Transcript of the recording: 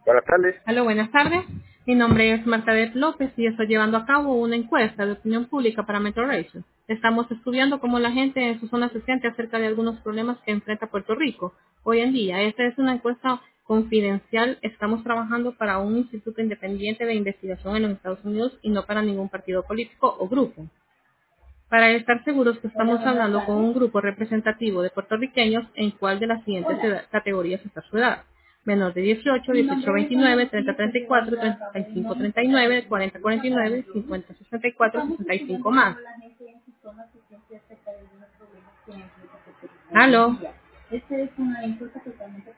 Buenas tardes. Hola, buenas tardes. Mi nombre es Martadet López y estoy llevando a cabo una encuesta de opinión pública para Metro Ratio. Estamos estudiando cómo la gente en su zona se siente acerca de algunos problemas que enfrenta Puerto Rico hoy en día. Esta es una encuesta confidencial. Estamos trabajando para un instituto independiente de investigación en los Estados Unidos y no para ningún partido político o grupo. Para estar seguros que Hola, estamos buenas hablando con tardes. un grupo representativo de puertorriqueños en cuál de las siguientes Hola, categorías está su edad. Menor de 18, mi 18 nombre es 29, Ana 30 Lucía, estoy 34, llevando a cabo una 35 encuesta de 39, opinión 40 pública para 49, Metro. 50 64, Estamos 65 estudiando más. cómo la gente en su zona se siente acerca de algunos problemas que enfrenta Puerto Rico hoy en ¿Aló? día. Esta es una encuesta totalmente